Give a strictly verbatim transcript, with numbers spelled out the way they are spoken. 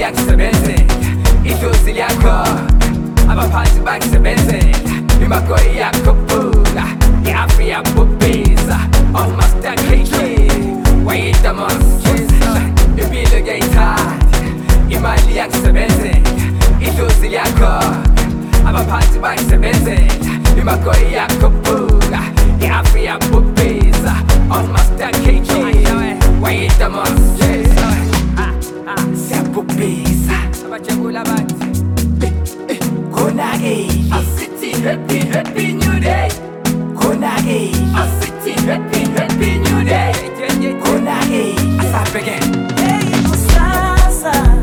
yakusebenzela idlozi lyakho abaphansi bakusebenzela imagoyi yakho buka i-afri yabubhiza all-master K K wayitamonskisa impilo kuyayithanda imali yakusebenzela idlozi lyakho abaphansi bakusebenzela imagoyi yakho buka i-afri yabubhiza all-master K K wayitamonskisa siyabubhiza abajabula bathi konakeli asithi happy happy new day konakeli asithi happy happy new day konakeli asabheke Hey kusasa